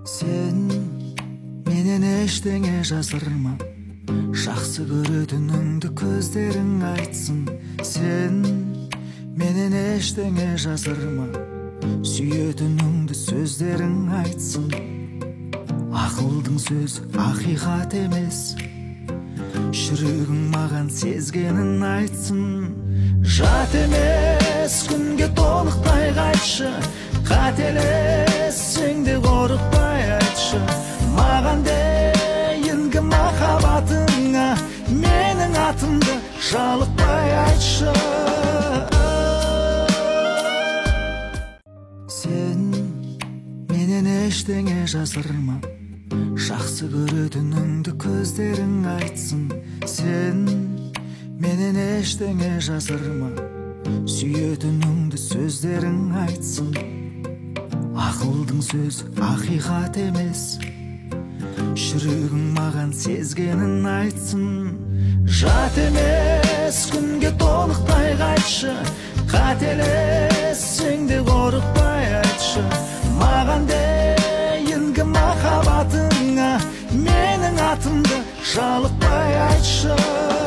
Сен менен эчтене жасырма, жаксы көрөтүнүңдү көздөрүң айтсын. Сен менен эчтене жасырма, сүйөтүнүңдү сөздөрүң айтсын. Акылдың сөзү акыйкат эмес, жүрөгүң маган сезгенин айтсын. Жат эмес күнгө толуктай кайтшы, кателессең де корукпай айтшы. Маган дейинки махабатыңа менин атымды жалыкпай айтшы. Сен менен эчтене жасырма, жаксы көрөтүнүңдү көздөрүң айтсын. Сен менен эчтене жасырма, сүйөтүнүңдү сөздөрүң айтсын. Акылдың сөзү акыйкат эмес, жүрөгүң маган сезгенин айтсын. Жат эмес күнгө толуктай кайтшы, кателессең де корукпай айтшы. Маган дейинки махабатыңа менин атымды жалыкпай айтшы.